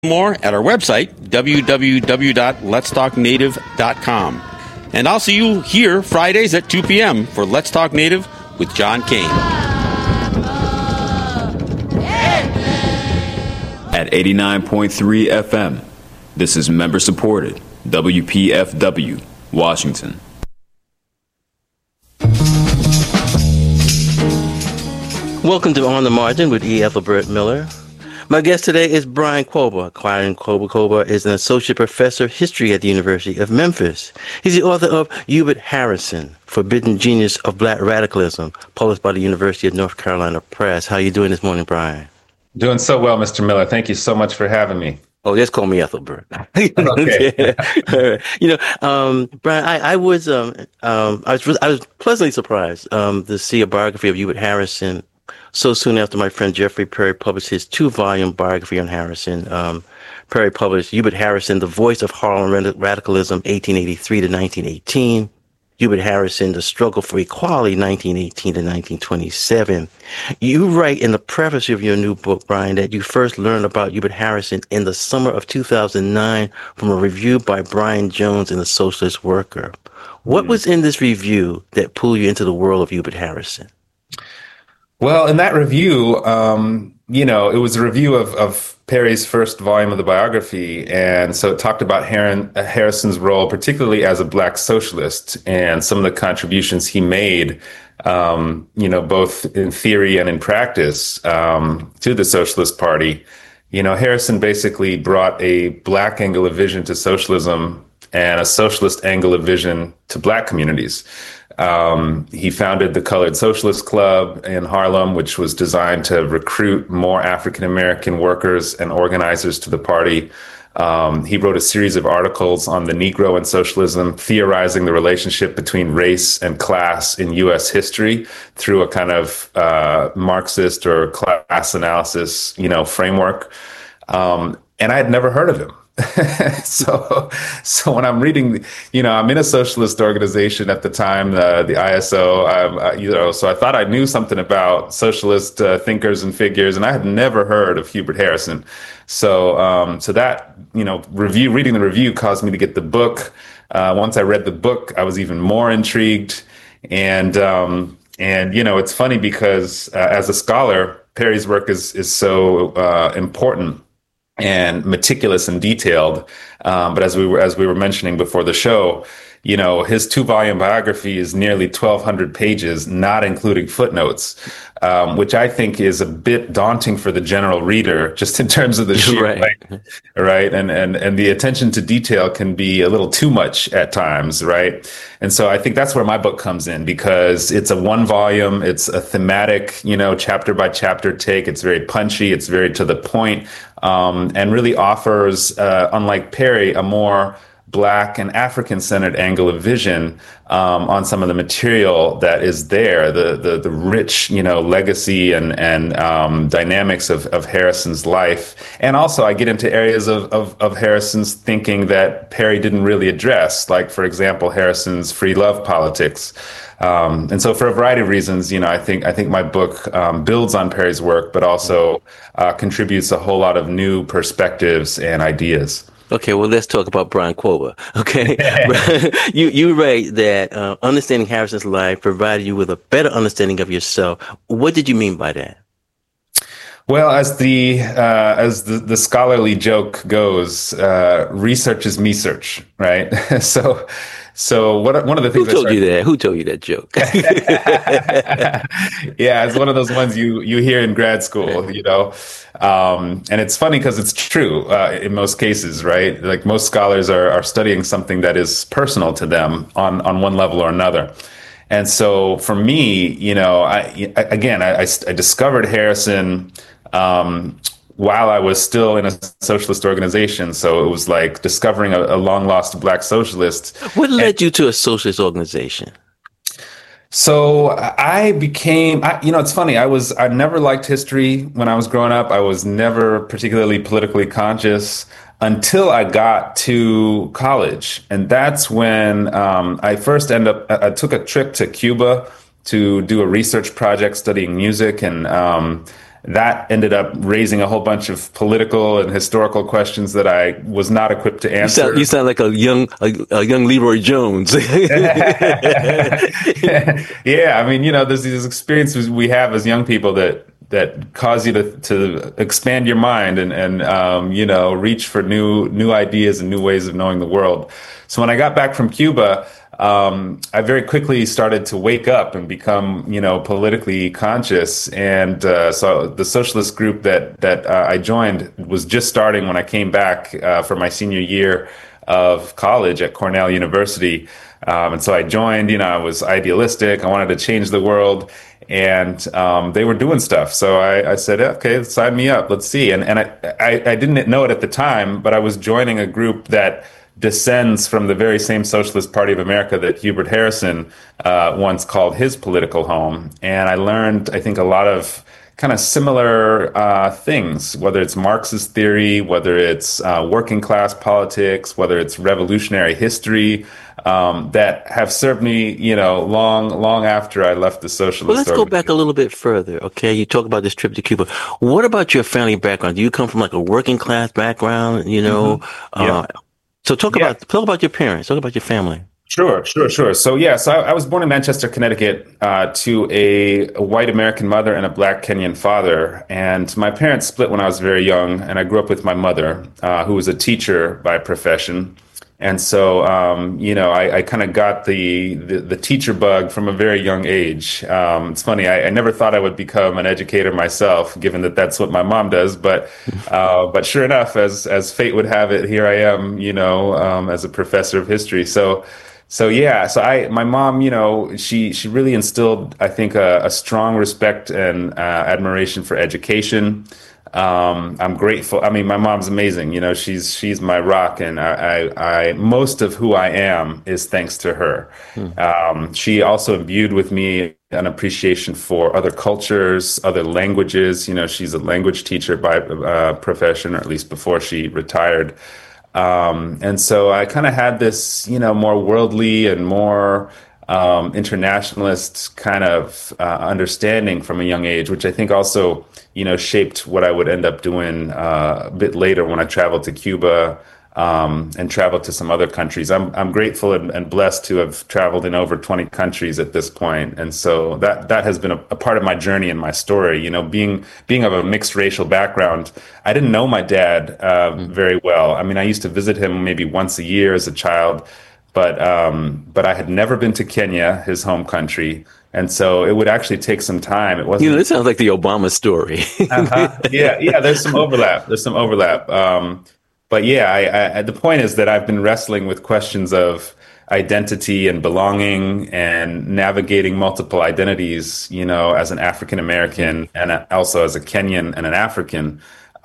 more at our website, www.letstalknative.com. And I'll see you here Fridays at 2 p.m. for Let's Talk Native with John Kane. At 89.3 FM, this is member-supported WPFW, Washington. Welcome to On the Margin with E. Ethelbert Miller. My guest today is Brian Koba. Brian Koba is an associate professor of history at the University of Memphis. He's the author of Hubert Harrison, Forbidden Genius of Black Radicalism, published by the University of North Carolina Press. How are you doing this morning, Brian? Doing so well, Mr. Miller. Thank you so much for having me. Oh, just call me Ethelbert. Okay. Brian, I was pleasantly surprised to see a biography of Hubert Harrison so soon after my friend Jeffrey Perry published his 2-volume biography on Harrison. Perry published Hubert Harrison, The Voice of Harlem Radicalism, 1883 to 1918. Hubert Harrison, The Struggle for Equality, 1918 to 1927. You write in the preface of your new book, Brian, that you first learned about Hubert Harrison in the summer of 2009 from a review by Brian Jones in The Socialist Worker. What was in this review that pulled you into the world of Hubert Harrison? Well, in that review, it was a review of Perry's first volume of the biography. And so it talked about Harrison's role, particularly as a Black socialist, and some of the contributions he made, both in theory and in practice, to the Socialist Party. Harrison basically brought a Black angle of vision to socialism and a socialist angle of vision to Black communities. He founded the Colored Socialist Club in Harlem, which was designed to recruit more African-American workers and organizers to the party. He wrote a series of articles on the Negro and socialism, theorizing the relationship between race and class in U.S. history through a kind of Marxist or class analysis, framework. And I had never heard of him. So when I'm reading, I'm in a socialist organization at the time, the ISO, so I thought I knew something about socialist thinkers and figures, and I had never heard of Hubert Harrison. So that, reading the review caused me to get the book. Once I read the book, I was even more intrigued. And it's funny because as a scholar, Perry's work is so important and meticulous and detailed. But as we were mentioning before the show, his 2-volume biography is nearly 1,200 pages, not including footnotes, which I think is a bit daunting for the general reader, just in terms of the sheer length, right? And the attention to detail can be a little too much at times, right? And so I think that's where my book comes in, because it's a 1-volume, it's a thematic, chapter by chapter take. It's very punchy, it's very to the point, and really offers, unlike Perry, a more Black and African-centered angle of vision on some of the material that is there, the rich, legacy and dynamics of Harrison's life. And also I get into areas of Harrison's thinking that Perry didn't really address, like, for example, Harrison's free love politics. And so for a variety of reasons, I think my book builds on Perry's work, but also contributes a whole lot of new perspectives and ideas. Okay, well, let's talk about Brian Koba. Okay, you write that understanding Harrison's life provided you with a better understanding of yourself. What did you mean by that? Well, as the scholarly joke goes, research is me search, right? So one of the things Who told you that joke? Yeah, it's one of those ones you hear in grad school, and it's funny because it's true in most cases, right? Like, most scholars are studying something that is personal to them on one level or another. And so for me, I discovered Harrison while I was still in a socialist organization. So it was like discovering a long lost Black socialist. What led you to a socialist organization? So it's funny. I never liked history when I was growing up. I was never particularly politically conscious until I got to college. And that's when I first I took a trip to Cuba to do a research project studying music. that ended up raising a whole bunch of political and historical questions that I was not equipped to answer. You sound like a young Leroy Jones. Yeah, I mean, there's these experiences we have as young people that cause you to expand your mind and reach for new ideas and new ways of knowing the world. So when I got back from Cuba, I very quickly started to wake up and become, politically conscious. And so the socialist group that I joined was just starting when I came back for my senior year of college at Cornell University. And so I joined, I was idealistic. I wanted to change the world. And they were doing stuff. So I said, okay, sign me up. Let's see. And I didn't know it at the time, but I was joining a group that descends from the very same Socialist Party of America that Hubert Harrison once called his political home. And I learned, I think, a lot of kind of similar things, whether it's Marxist theory, whether it's working class politics, whether it's revolutionary history, that have served me, long after I left the socialist. Well, let's go back a little bit further. Okay. You talk about this trip to Cuba. What about your family background? Do you come from like a working class background, Mm-hmm. Yeah. So talk about your parents, talk about your family. Sure. So I was born in Manchester, Connecticut, to a white American mother and a black Kenyan father. And my parents split when I was very young, and I grew up with my mother, who was a teacher by profession. And so, I kind of got the teacher bug from a very young age. It's funny, I never thought I would become an educator myself, given that that's what my mom does. But sure enough, as fate would have it, here I am, as a professor of history. My mom, she really instilled, I think, a strong respect and admiration for education. I'm grateful. I mean, my mom's amazing. She's my rock, and I most of who I am is thanks to her. She also imbued with me an appreciation for other cultures, other languages. She's a language teacher by profession, or at least before she retired. And so I kind of had this, more worldly and more internationalist kind of understanding from a young age, which I think also, shaped what I would end up doing a bit later when I traveled to Cuba and traveled to some other countries. I'm grateful and blessed to have traveled in over 20 countries at this point. And so that has been a part of my journey and my story. Being of a mixed racial background, I didn't know my dad very well. I mean, I used to visit him maybe once a year as a child. But I had never been to Kenya, his home country, and so it would actually take some time. It wasn't. This sounds like the Obama story. Yeah. There's some overlap. But yeah, the point is that I've been wrestling with questions of identity and belonging and navigating multiple identities. As an African American and also as a Kenyan and an African.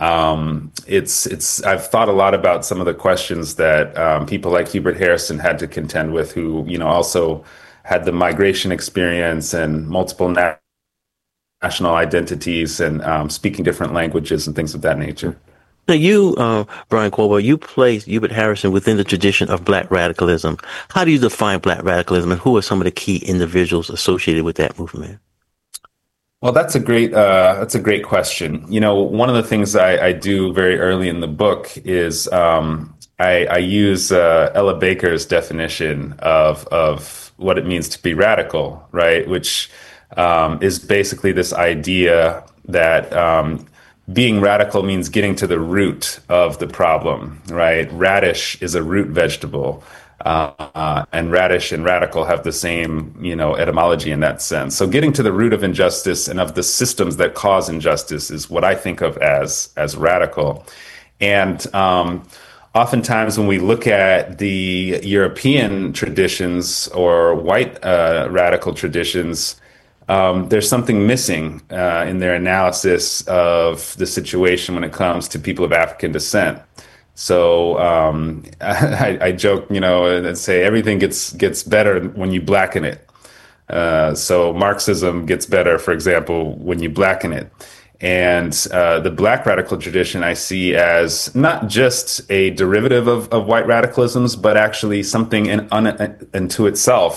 I've thought a lot about some of the questions that people like Hubert Harrison had to contend with, who, also had the migration experience and multiple national identities and speaking different languages and things of that nature. Now you, Brian Corbo, you place Hubert Harrison within the tradition of Black radicalism. How do you define Black radicalism, and who are some of the key individuals associated with that movement? Well, that's a great question. One of the things I do very early in the book is I use Ella Baker's definition of what it means to be radical, right? Which is basically this idea that being radical means getting to the root of the problem, right? Radish is a root vegetable. And radish and radical have the same, etymology in that sense. So getting to the root of injustice and of the systems that cause injustice is what I think of as radical. And oftentimes when we look at the European traditions or white radical traditions, there's something missing in their analysis of the situation when it comes to people of African descent. So I joke, and say everything gets better when you blacken it. So Marxism gets better, for example, when you blacken it. And the Black radical tradition I see as not just a derivative of white radicalisms, but actually something unto itself,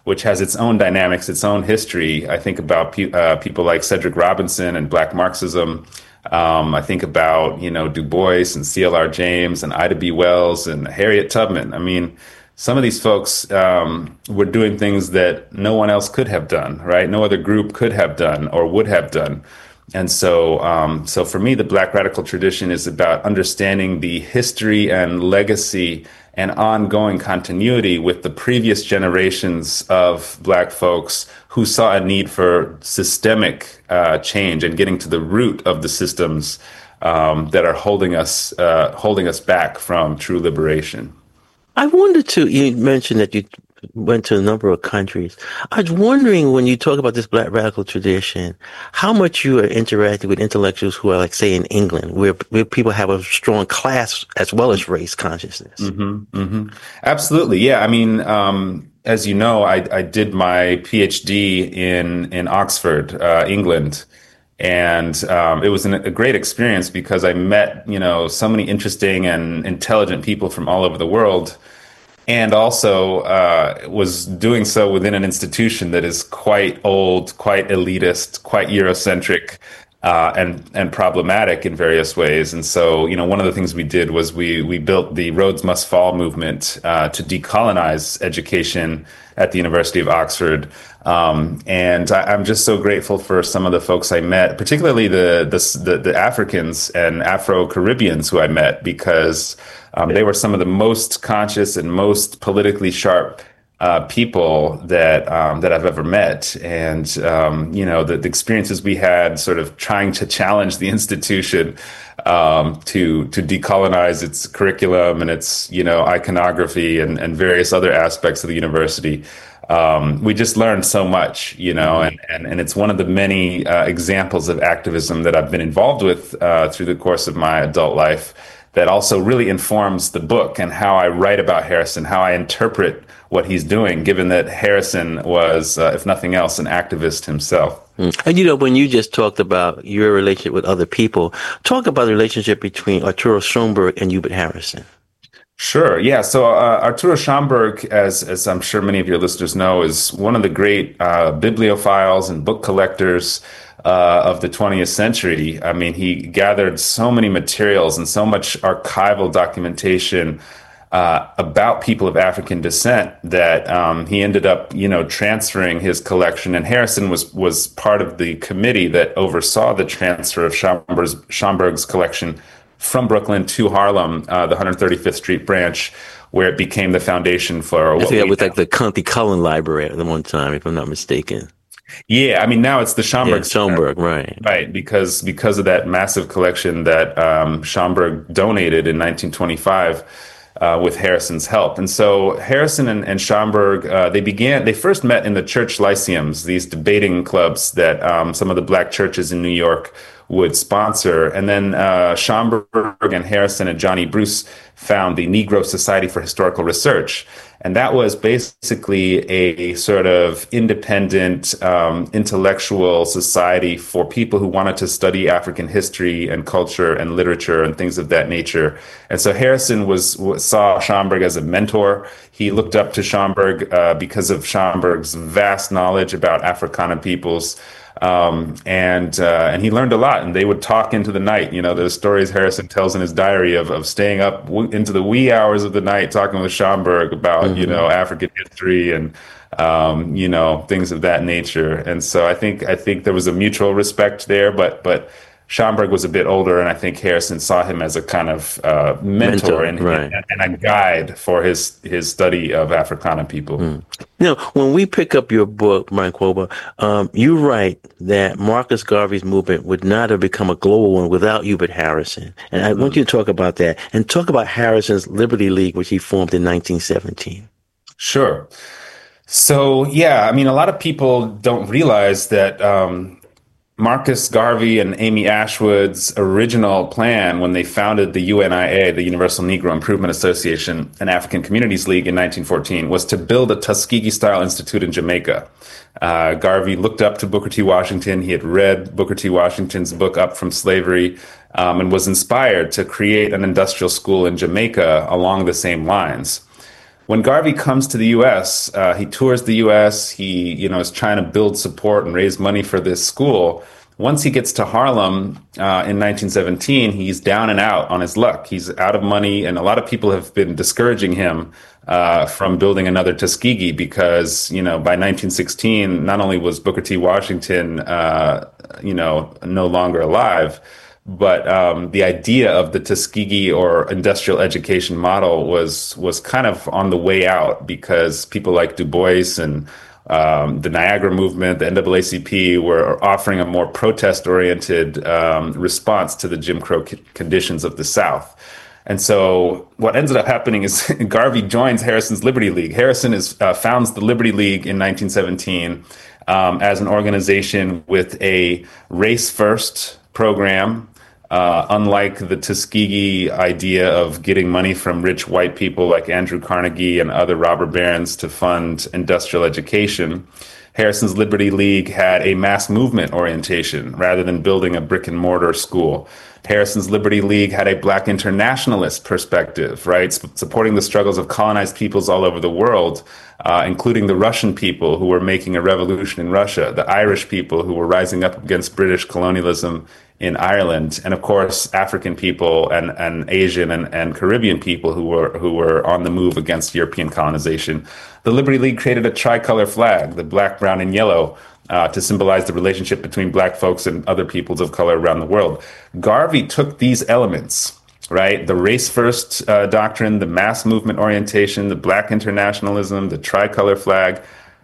which has its own dynamics, its own history. I think about people like Cedric Robinson and Black Marxism. I think about, Du Bois and C.L.R. James and Ida B. Wells and Harriet Tubman. I mean, some of these folks were doing things that no one else could have done, right? No other group could have done or would have done. And so for me, the Black radical tradition is about understanding the history and legacy and ongoing continuity with the previous generations of Black folks who saw a need for systemic change and getting to the root of the systems that are holding us back from true liberation. I wanted to, you mentioned that you went to a number of countries. I was wondering, when you talk about this Black radical tradition, how much you are interacting with intellectuals who are, like, say, in England, where people have a strong class as well as race consciousness. Absolutely. Yeah. I mean, as you know, I did my PhD in Oxford, England. And it was a great experience because I met, so many interesting and intelligent people from all over the world. And also was doing so within an institution that is quite old, quite elitist, quite Eurocentric, and problematic in various ways. And so, one of the things we did was we built the Rhodes Must Fall movement to decolonize education at the University of Oxford. And I'm just so grateful for some of the folks I met, particularly the Africans and Afro-Caribbeans who I met, because they were some of the most conscious and most politically sharp people that I've ever met. And, the experiences we had sort of trying to challenge the institution to decolonize its curriculum and its, iconography and various other aspects of the university. We just learned so much, and it's one of the many examples of activism that I've been involved with through the course of my adult life that also really informs the book and how I write about Harrison, how I interpret what he's doing, given that Harrison was, if nothing else, an activist himself. And, when you just talked about your relationship with other people, talk about the relationship between Arturo Schomburg and Hubert Harrison. Sure. Yeah. So Arturo Schomburg, as I'm sure many of your listeners know, is one of the great bibliophiles and book collectors of the 20th century. I mean, he gathered so many materials and so much archival documentation about people of African descent that he ended up, transferring his collection. And Harrison was part of the committee that oversaw the transfer of Schomburg's collection from Brooklyn to Harlem, the 135th Street branch, where it became the foundation for I think that was like the Countee Cullen Library at one time, if I'm not mistaken. Yeah, I mean, now it's the Schomburg. Yeah, Schomburg, right. Right, because of that massive collection that Schomburg donated in 1925 with Harrison's help. And so Harrison and Schomburg, they first met in the church lyceums, these debating clubs that some of the Black churches in New York would sponsor. And then Schomburg and Harrison and Johnny Bruce found the Negro Society for Historical Research. And that was basically a sort of independent intellectual society for people who wanted to study African history and culture and literature and things of that nature. And so Harrison saw Schomburg as a mentor. He looked up to Schomburg because of Schomburg's vast knowledge about Africana peoples. And he learned a lot, and they would talk into the night. The stories Harrison tells in his diary of staying up into the wee hours of the night talking with Schomburg about, African history and, things of that nature. And so I think there was a mutual respect there, but Schomburg was a bit older, and I think Harrison saw him as a kind of mentor and a guide for his study of Africana people. Now, when we pick up your book, Brian Quoba, you write that Marcus Garvey's movement would not have become a global one without Hubert Harrison. And I want you to talk about that and talk about Harrison's Liberty League, which he formed in 1917. Sure. So, yeah, I mean, a lot of people don't realize that Marcus Garvey and Amy Ashwood's original plan when they founded the UNIA, the Universal Negro Improvement Association and African Communities League in 1914, was to build a Tuskegee-style institute in Jamaica. Garvey looked up to Booker T. Washington. He had read Booker T. Washington's book, Up from Slavery, and was inspired to create an industrial school in Jamaica along the same lines. when Garvey comes to the U.S., he tours the U.S. He, is trying to build support and raise money for this school. Once he gets to Harlem in 1917, he's down and out on his luck. He's out of money, and a lot of people have been discouraging him from building another Tuskegee because, by 1916, not only was Booker T. Washington, no longer alive, but the idea of the Tuskegee or industrial education model was kind of on the way out because people like Du Bois and the Niagara movement, the NAACP, were offering a more protest-oriented response to the Jim Crow conditions of the South. And so what ended up happening is Garvey joins Harrison's Liberty League. Harrison founds the Liberty League in 1917 as an organization with a race-first program. Unlike the Tuskegee idea of getting money from rich white people like Andrew Carnegie and other robber barons to fund industrial education, Harrison's Liberty League had a mass movement orientation rather than building a brick and mortar school. Harrison's Liberty League had a Black internationalist perspective, right? Supporting the struggles of colonized peoples all over the world, including the Russian people who were making a revolution in Russia, the Irish people who were rising up against British colonialism in Ireland, and of course, African people and Asian and Caribbean people who were on the move against European colonization. The Liberty League created a tricolor flag, the black, brown, and yellow, to symbolize the relationship between Black folks and other peoples of color around the world. Garvey took these elements, right? The race-first doctrine, the mass movement orientation, the Black internationalism, the tricolor flag.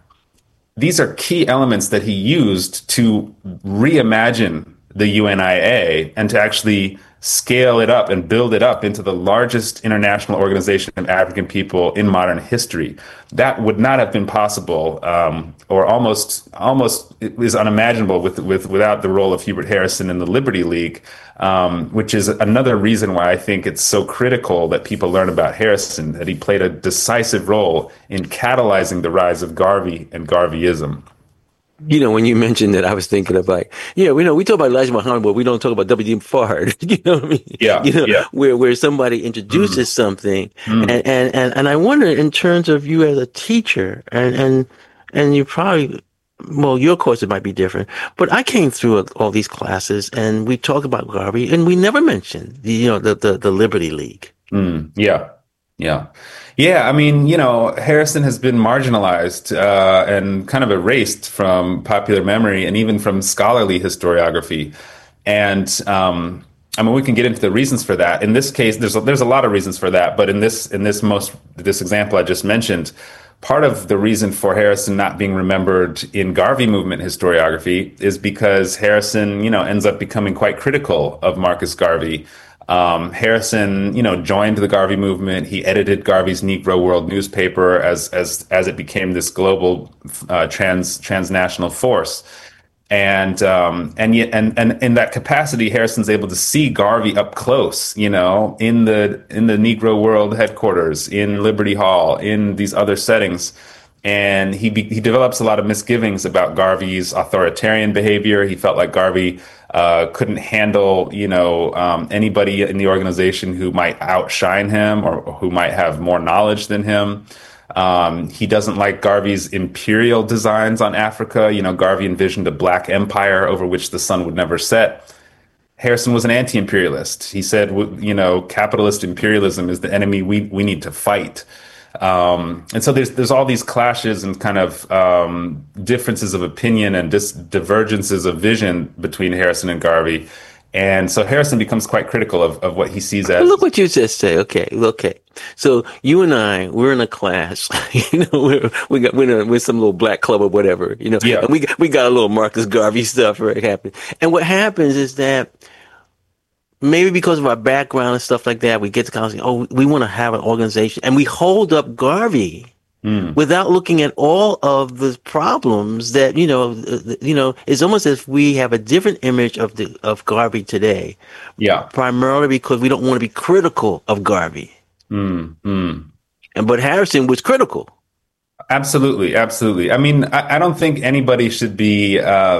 These are key elements that he used to reimagine the UNIA and to actually scale it up and build it up into the largest international organization of African people in modern history. That would not have been possible, or almost it is unimaginable without the role of Hubert Harrison in the Liberty League, which is another reason why I think it's so critical that people learn about Harrison, that he played a decisive role in catalyzing the rise of Garvey and Garveyism. When you mentioned that, I was thinking of we talk about Elijah Muhammad, but we don't talk about W.D. Fard. You know what I mean? Yeah. Where somebody introduces something, and I wonder in terms of you as a teacher, and you probably, your course it might be different, but I came through all these classes, and we talked about Garvey, and we never mentioned the Liberty League. Yeah. I mean, Harrison has been marginalized and kind of erased from popular memory and even from scholarly historiography. And we can get into the reasons for that. In this case, there's a lot of reasons for that. But in this example I just mentioned, part of the reason for Harrison not being remembered in Garvey movement historiography is because Harrison, ends up becoming quite critical of Marcus Garvey. Harrison, joined the Garvey movement. He edited Garvey's Negro World newspaper as it became this global transnational force. And in that capacity, Harrison's able to see Garvey up close, in the Negro World headquarters, in Liberty Hall, in these other settings. And he develops a lot of misgivings about Garvey's authoritarian behavior. He felt like Garvey couldn't handle, anybody in the organization who might outshine him or who might have more knowledge than him. He doesn't like Garvey's imperial designs on Africa. Garvey envisioned a black empire over which the sun would never set. Harrison was an anti-imperialist. He said, capitalist imperialism is the enemy we need to fight. And so there's all these clashes and kind of differences of opinion and divergences of vision between Harrison and Garvey. And so Harrison becomes quite critical of what he sees as. But look what you just say. Okay. So you and I, we're in a class, we're some little black club or whatever, Yeah. And we got a little Marcus Garvey stuff right happening. And what happens is that maybe because of our background and stuff like that, we get to college, we want to have an organization, and we hold up Garvey without looking at all of the problems that, it's almost as if we have a different image of Garvey today. Yeah. Primarily because we don't want to be critical of Garvey. But Harrison was critical. Absolutely. I mean, I don't think anybody should be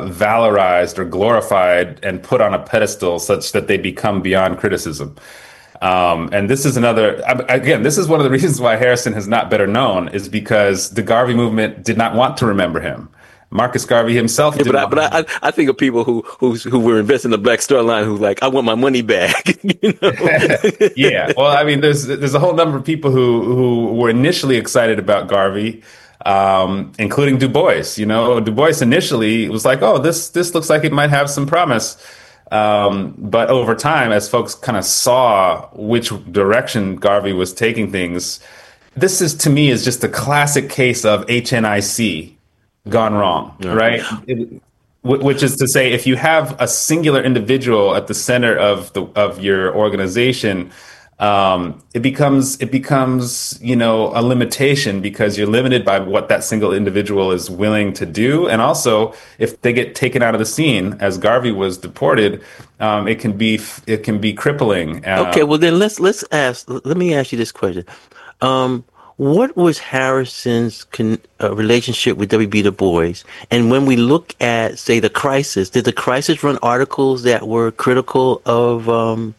valorized or glorified and put on a pedestal such that they become beyond criticism. And this is again, this is one of the reasons why Harrison is not better known, is because the Garvey movement did not want to remember him. Marcus Garvey himself. I think of people who were investing in the Black Star Line who like, I want my money back. Yeah. Well, I mean, there's a whole number of people who were initially excited about Garvey, including Du Bois. Du Bois initially was like, oh, this looks like it might have some promise. But over time, as folks kind of saw which direction Garvey was taking things, this is, to me, is just a classic case of HNIC gone wrong, right? Which is to say, if you have a singular individual at the center of your organization, it becomes a limitation, because you're limited by what that single individual is willing to do, and also if they get taken out of the scene, as Garvey was deported, it can be crippling. Okay, well then let me ask you this question. What was Harrison's relationship with W.B. Du Bois? And when we look at, say, the Crisis, did the Crisis run articles that were critical of,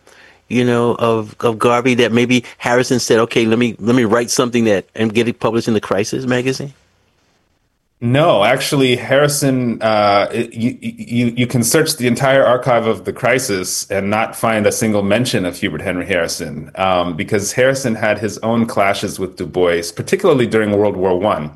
of Garvey, that maybe Harrison said, okay, let me write something and get it published in the Crisis magazine? No, actually, Harrison, you can search the entire archive of the Crisis and not find a single mention of Hubert Henry Harrison, because Harrison had his own clashes with Du Bois, particularly during World War I.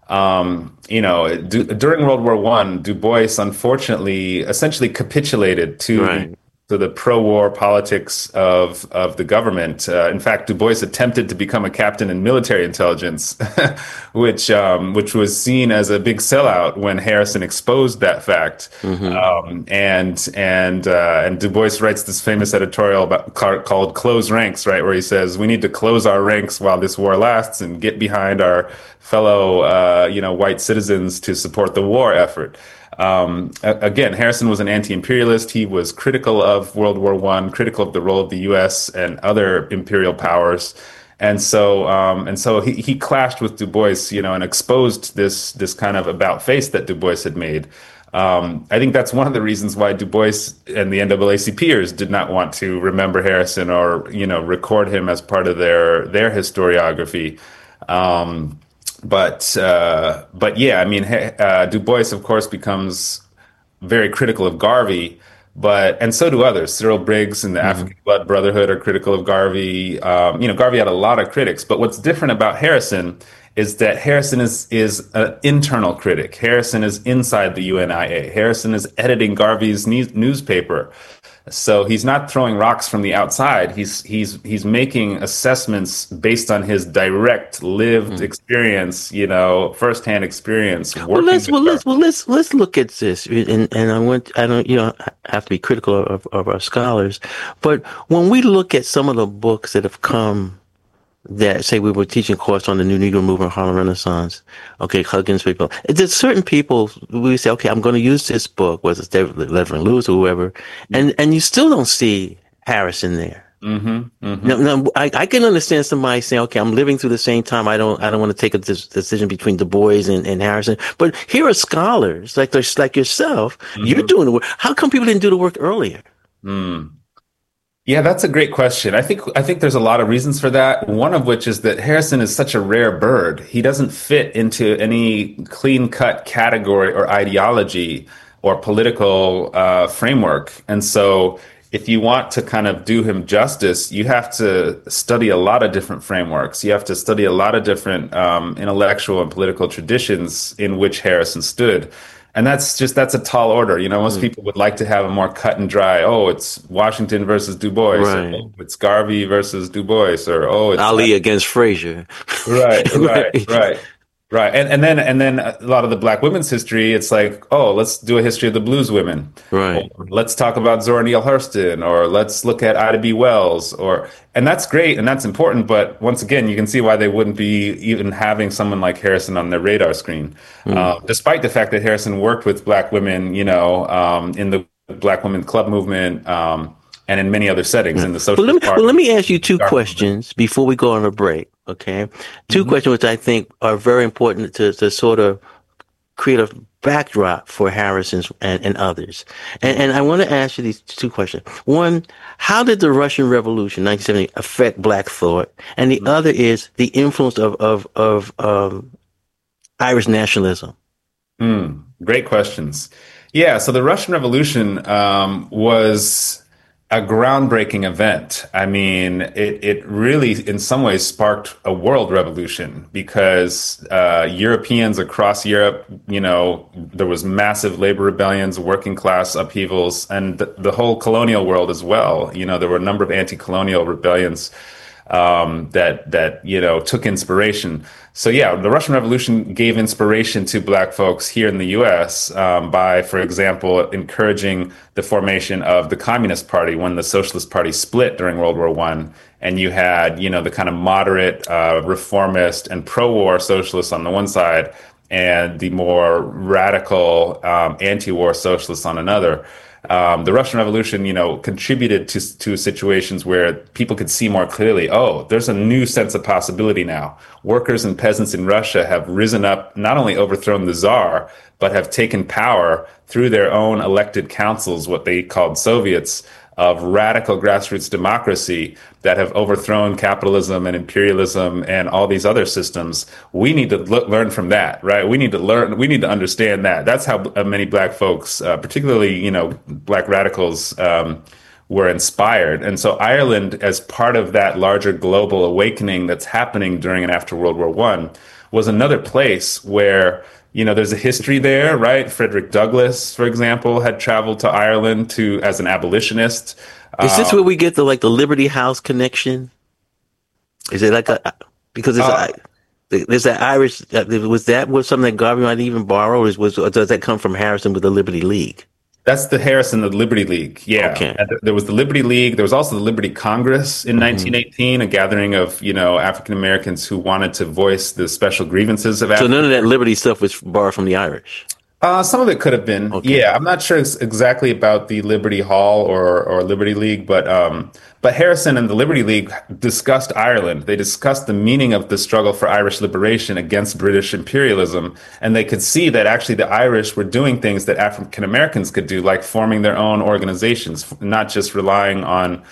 During World War I, Du Bois, unfortunately, essentially capitulated to the pro-war politics of the government. In fact, Du Bois attempted to become a captain in military intelligence, which was seen as a big sellout when Harrison exposed that fact. Mm-hmm. And Du Bois writes this famous editorial called "Close Ranks," right, where he says we need to close our ranks while this war lasts and get behind our fellow white citizens to support the war effort. Again, Harrison was an anti-imperialist. He was critical of World War I, critical of the role of the U.S. and other imperial powers, and so he clashed with Du Bois, and exposed this kind of about face that Du Bois had made. I think that's one of the reasons why Du Bois and the NAACPers did not want to remember Harrison or record him as part of their historiography. But yeah, I mean, Du Bois, of course, becomes very critical of Garvey, and so do others. Cyril Briggs and the African Blood Brotherhood are critical of Garvey. Garvey had a lot of critics, but what's different about Harrison is that Harrison is an internal critic. Harrison is inside the UNIA. Harrison is editing Garvey's newspaper. So he's not throwing rocks from the outside. He's making assessments based on his direct lived experience, firsthand experience. Let's look at this. And I don't have to be critical of our scholars, but when we look at some of the books that have come, that say we were teaching a course on the New Negro Movement, Harlem Renaissance. Okay, Huggins people. There's certain people we say, okay, I'm going to use this book, whether it's Reverend Lewis or whoever, and you still don't see Harrison there. Mm-hmm, mm-hmm. Now, I can understand somebody saying, okay, I'm living through the same time. I don't want to take a decision between Du Bois and Harrison. But here are scholars like yourself. Mm-hmm. You're doing the work. How come people didn't do the work earlier? Yeah, that's a great question. I think there's a lot of reasons for that. One of which is that Harrison is such a rare bird. He doesn't fit into any clean-cut category or ideology or political framework. And so if you want to kind of do him justice, you have to study a lot of different frameworks. You have to study a lot of different intellectual and political traditions in which Harrison stood. And that's a tall order. Most people would like to have a more cut and dry. Oh, it's Washington versus Du Bois. Right. Or, it's Garvey versus Du Bois. Or it's Ali against Frazier. Right. And then a lot of the Black women's history, it's like, oh, let's do a history of the blues women. Right. Or let's talk about Zora Neale Hurston, or let's look at Ida B. Wells, and that's great and that's important. But once again, you can see why they wouldn't be even having someone like Harrison on their radar screen, despite the fact that Harrison worked with Black women, in the Black Women Club movement, and in many other settings in the social. Let me ask you two questions before we go on a break. Okay, two questions which I think are very important to sort of create a backdrop for Harrison's and others. And I want to ask you these two questions. One, how did the Russian Revolution, 1970, affect Black thought? And the other is the influence of Irish nationalism. Great questions. Yeah, so the Russian Revolution was a groundbreaking event. I mean, it really, in some ways, sparked a world revolution because Europeans across Europe, there was massive labor rebellions, working class upheavals, and the whole colonial world as well. There were a number of anti-colonial rebellions that took inspiration. So yeah, the Russian Revolution gave inspiration to Black folks here in the U.S. By, for example, encouraging the formation of the Communist Party when the Socialist Party split during World War I. And you had, the kind of moderate, reformist and pro-war socialists on the one side, and the more radical anti-war socialists on another. The Russian Revolution, contributed to situations where people could see more clearly, oh, there's a new sense of possibility now. Workers and peasants in Russia have risen up, not only overthrown the Tsar, but have taken power through their own elected councils, what they called Soviets, of radical grassroots democracy that have overthrown capitalism and imperialism and all these other systems. We need to learn from that, right? We need to understand that. That's how many Black folks, particularly, Black radicals, were inspired. And so Ireland, as part of that larger global awakening that's happening during and after World War I, was another place where there's a history there, right? Frederick Douglass, for example, had traveled to Ireland as an abolitionist. Is this where we get the Liberty House connection? Is it because there's that Irish? Was that something that Garvey might even borrow, or does that come from Harrison with the Liberty League? That's the Harrison, the Liberty League. Yeah. Okay. And there was the Liberty League. There was also the Liberty Congress in 1918, a gathering of, African Americans who wanted to voice the special grievances of African. So none of that Liberty stuff was borrowed from the Irish? Some of it could have been. Okay. Yeah, I'm not sure exactly about the Liberty Hall or Liberty League, but Harrison and the Liberty League discussed Ireland. They discussed the meaning of the struggle for Irish liberation against British imperialism. And they could see that actually the Irish were doing things that African Americans could do, like forming their own organizations, not just relying on,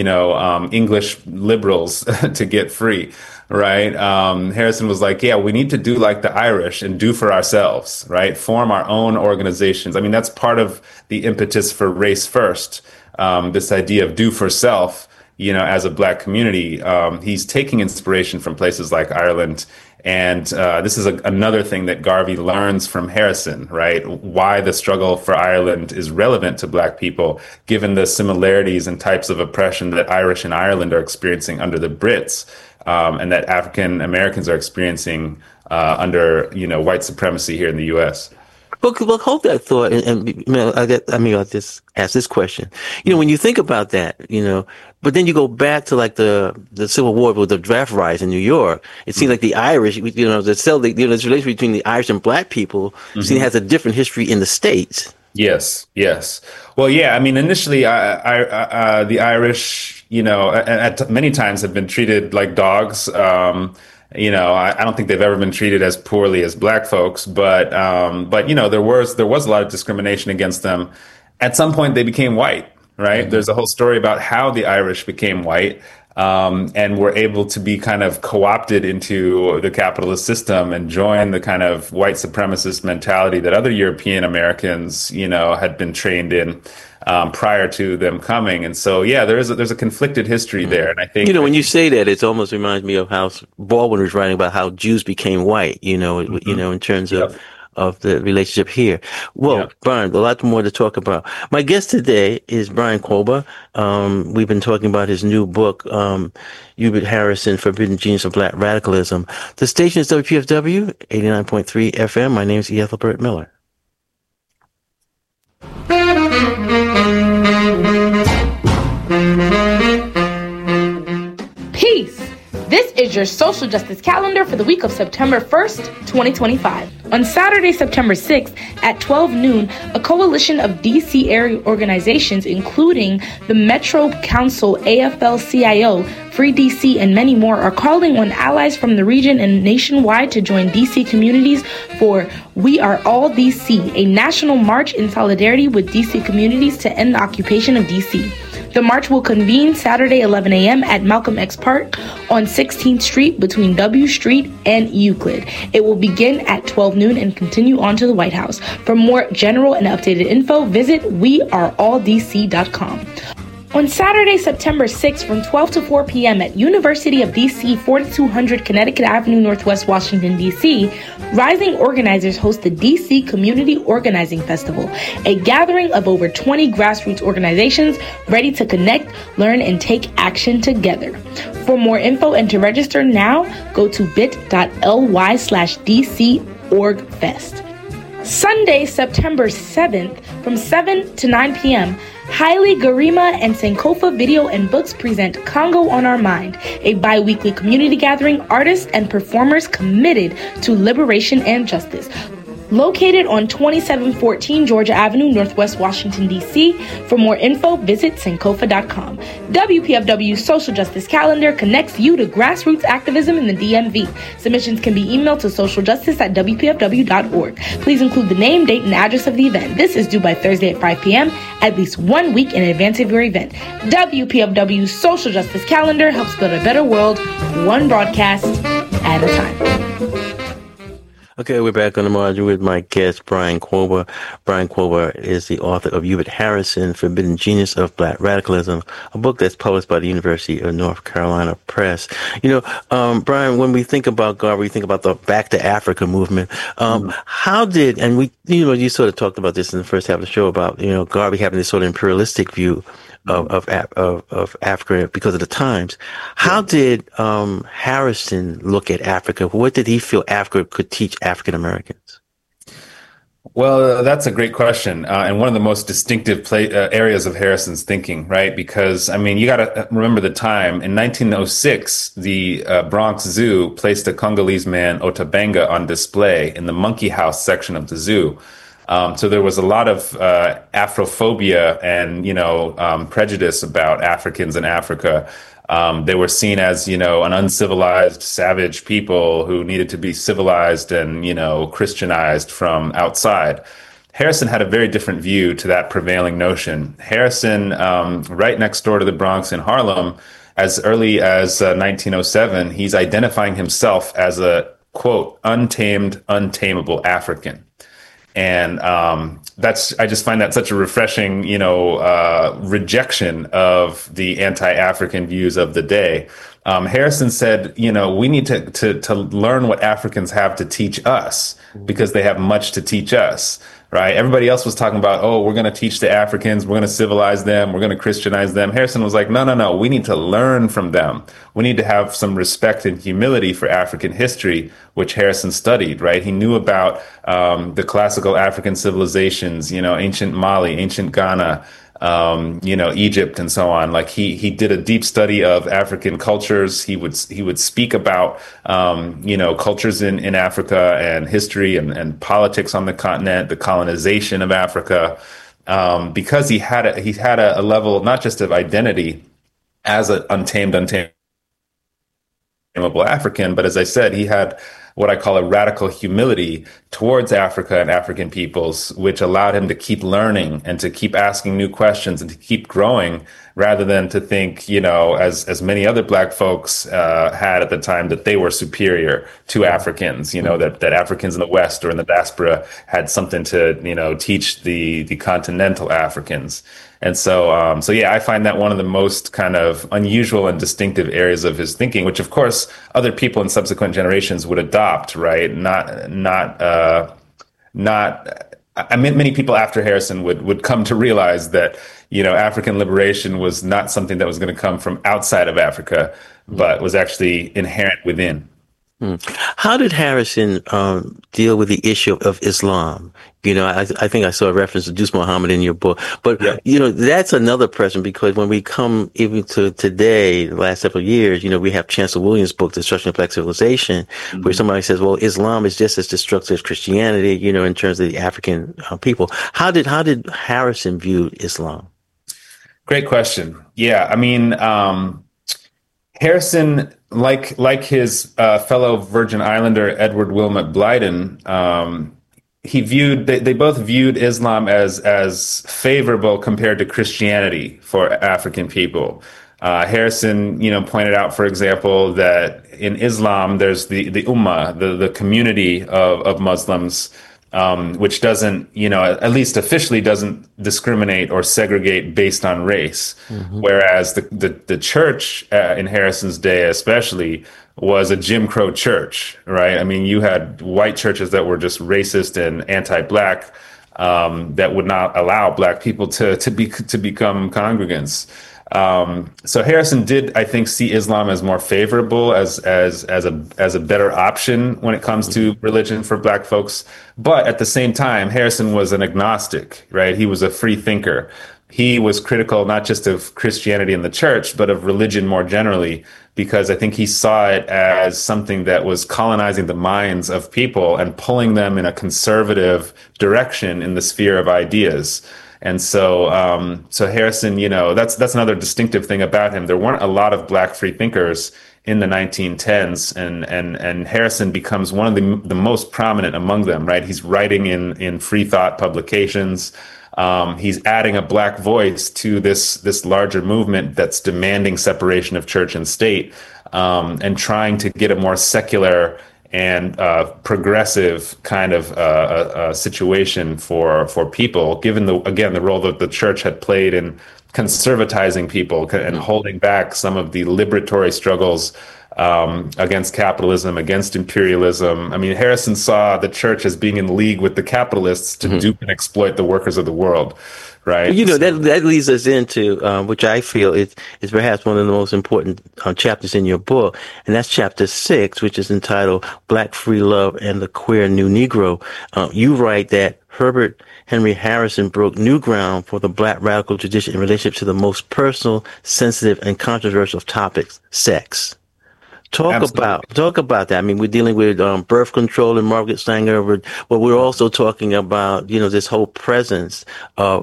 English liberals to get free. Right. Harrison was like, yeah, we need to do like the Irish and do for ourselves, right? Form our own organizations. I mean, that's part of the impetus for Race First, this idea of do for self, as a Black community. He's taking inspiration from places like Ireland. And this is another thing that Garvey learns from Harrison, right? Why the struggle for Ireland is relevant to Black people, given the similarities and types of oppression that Irish and Ireland are experiencing under the Brits. And that African Americans are experiencing under, white supremacy here in the U.S. Well, hold that thought, I'll just ask this question. When you think about that, but then you go back to like the Civil War with the draft riots in New York. It seems like the Irish, this relation between the Irish and Black people, has a different history in the States. Yes. Well, yeah. I mean, initially, the Irish, at many times have been treated like dogs. I don't think they've ever been treated as poorly as Black folks, but there was a lot of discrimination against them. At some point, they became white, right? Mm-hmm. There's a whole story about how the Irish became white. And were able to be kind of co-opted into the capitalist system and join the kind of white supremacist mentality that other European Americans, had been trained in prior to them coming. And so, yeah, there's a conflicted history there. And I think, when you say that, it almost reminds me of how Baldwin was writing about how Jews became white, in terms of the relationship here. Well, Brian, a lot more to talk about. My guest today is Brian Koba. We've been talking about his new book, Hubert Harrison, Forbidden Genius of Black Radicalism. The station is WPFW, 89.3 FM. My name is E. Ethelbert Miller. Peace. This is your social justice calendar for the week of September 1st, 2025. On Saturday, September 6th at 12 noon, a coalition of D.C. area organizations, including the Metro Council, AFL-CIO, Free D.C., and many more, are calling on allies from the region and nationwide to join D.C. communities for We Are All D.C., a national march in solidarity with D.C. communities to end the occupation of D.C. The march will convene Saturday, 11 a.m. at Malcolm X Park on 16th Street between W Street and Euclid. It will begin at 12 noon and continue on to the White House. For more general and updated info, visit wearealldc.com. On Saturday, September 6th from 12 to 4 p.m. at University of D.C., 4200 Connecticut Avenue, Northwest Washington, D.C., Rising organizers host the D.C. Community Organizing Festival, a gathering of over 20 grassroots organizations ready to connect, learn, and take action together. For more info and to register now, go to bit.ly/DCOrgFest. Sunday, September 7th from 7 to 9 p.m., Haile Garima and Sankofa Video and Books present Congo on Our Mind, a bi-weekly community gathering, artists and performers committed to liberation and justice. Located on 2714 Georgia Avenue, Northwest Washington, D.C. For more info, visit Sankofa.com. WPFW's Social Justice Calendar connects you to grassroots activism in the DMV. Submissions can be emailed to socialjustice@wpfw.org. Please include the name, date, and address of the event. This is due by Thursday at 5 p.m., at least 1 week in advance of your event. WPFW's Social Justice Calendar helps build a better world, one broadcast at a time. Okay, we're back on the margin with my guest, Brian Quoba. Brian Quoba is the author of Hubert Harrison, Forbidden Genius of Black Radicalism, a book that's published by the University of North Carolina Press. Brian, when we think about Garvey, we think about the Back to Africa movement. How did, and we, you sort of talked about this in the first half of the show about, Garvey having this sort of imperialistic view of Africa because of the times. How did Harrison look at Africa? What did he feel Africa could teach African Americans? Well, that's a great question, and one of the most distinctive areas of Harrison's thinking, right? Because, you got to remember the time. In 1906, the Bronx Zoo placed a Congolese man, Otabanga, on display in the monkey house section of the zoo. So there was a lot of Afrophobia and, prejudice about Africans in Africa. They were seen as, an uncivilized, savage people who needed to be civilized and, Christianized from outside. Harrison had a very different view to that prevailing notion. Harrison, right next door to the Bronx in Harlem, as early as 1907, he's identifying himself as a, quote, untamed, untamable African. And I just find that such a refreshing, rejection of the anti-African views of the day. Harrison said, we need to learn what Africans have to teach us because they have much to teach us. Right. Everybody else was talking about, we're going to teach the Africans. We're going to civilize them. We're going to Christianize them. Harrison was like, no. We need to learn from them. We need to have some respect and humility for African history, which Harrison studied. Right. He knew about the classical African civilizations, ancient Mali, ancient Ghana, Egypt and so on. Like he did a deep study of African cultures. He would speak about, cultures in Africa and history and politics on the continent, the colonization of Africa, because he had a level, not just of identity as an untamable African, but as I said, he had what I call a radical humility towards Africa and African peoples, which allowed him to keep learning and to keep asking new questions and to keep growing rather than to think, as many other Black folks had at the time, that they were superior to Africans, that Africans in the West or in the diaspora had something to, teach the continental Africans. And so I find that one of the most kind of unusual and distinctive areas of his thinking, which of course other people in subsequent generations would adopt, right? Many people after Harrison would come to realize that, African liberation was not something that was going to come from outside of Africa, but was actually inherent within. How did Harrison deal with the issue of Islam? I think I saw a reference to Deuce Muhammad in your book, but that's another person, because when we come even to today, the last several years, we have Chancellor Williams' book, Destruction of Black Civilization, where somebody says, well, Islam is just as destructive as Christianity, in terms of the African people. How did Harrison view Islam? Great question. Yeah, I mean, Harrison, like his fellow Virgin Islander Edward Wilmot Blyden, they both viewed Islam as favorable compared to Christianity for African people. Harrison, pointed out, for example, that in Islam there's the Ummah, the community of Muslims, which doesn't, at least officially doesn't discriminate or segregate based on race. Whereas the church in Harrison's day especially was a Jim Crow church, right? I mean, you had white churches that were just racist and anti-Black, that would not allow Black people to become congregants. So Harrison did, I think, see Islam as more favorable, as a better option when it comes to religion for Black folks. But at the same time, Harrison was an agnostic, right? He was a free thinker. He was critical not just of Christianity and the church, but of religion more generally, because I think he saw it as something that was colonizing the minds of people and pulling them in a conservative direction in the sphere of ideas. And so Harrison, that's another distinctive thing about him. There weren't a lot of Black free thinkers in the 1910s, and Harrison becomes one of the most prominent among them, right? He's writing in free thought publications. He's adding a Black voice to this larger movement that's demanding separation of church and state, and trying to get a more secular and progressive kind of situation for people, given the role that the church had played in conservatizing people and holding back some of the liberatory struggles against capitalism, against imperialism. I mean, Harrison saw the church as being in league with the capitalists to dupe and exploit the workers of the world, right? That leads us into, which I feel is perhaps one of the most important chapters in your book, and that's chapter 6, which is entitled Black Free Love and the Queer New Negro. You write that Herbert Henry Harrison broke new ground for the Black radical tradition in relationship to the most personal, sensitive, and controversial topics, sex. Talk about that. I mean, we're dealing with birth control and Margaret Sanger, but we're also talking about this whole presence of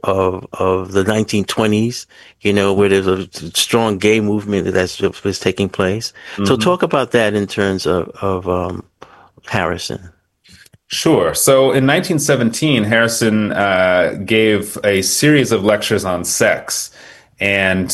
the 1920s, where there's a strong gay movement that's taking place. So talk about that in terms of Harrison. Sure. So in 1917, Harrison gave a series of lectures on sex. And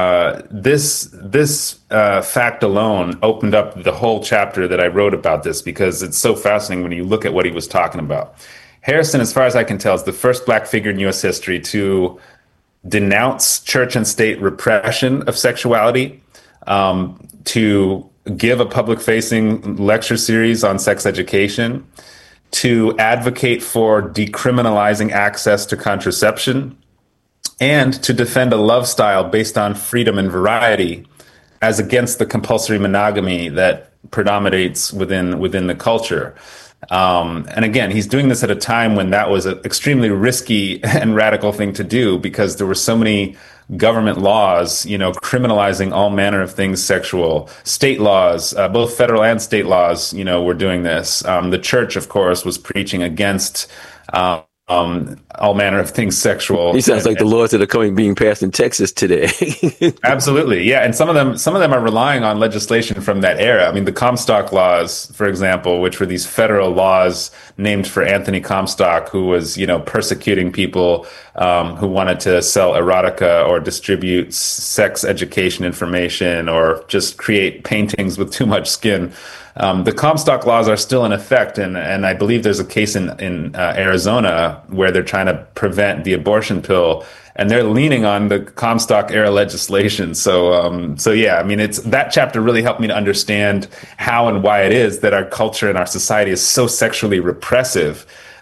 this fact alone opened up the whole chapter that I wrote about this, because it's so fascinating when you look at what he was talking about. Harrison, as far as I can tell, is the first Black figure in U.S. history to denounce church and state repression of sexuality, to give a public-facing lecture series on sex education, to advocate for decriminalizing access to contraception, and to defend a love style based on freedom and variety as against the compulsory monogamy that predominates within the culture. And again, he's doing this at a time when that was an extremely risky and radical thing to do, because there were so many government laws, criminalizing all manner of things sexual. State laws, both federal and state laws, were doing this. The church, of course, was preaching against all manner of things sexual. He sounds like the laws that are being passed in Texas today. Absolutely, yeah, and some of them are relying on legislation from that era. I mean, the Comstock laws, for example, which were these federal laws named for Anthony Comstock, who was persecuting people who wanted to sell erotica or distribute sex education information or just create paintings with too much skin. The Comstock laws are still in effect, and I believe there's a case in Arizona where they're trying to prevent the abortion pill, and they're leaning on the Comstock era legislation. So yeah, I mean, that chapter really helped me to understand how and why it is that our culture and our society is so sexually repressive.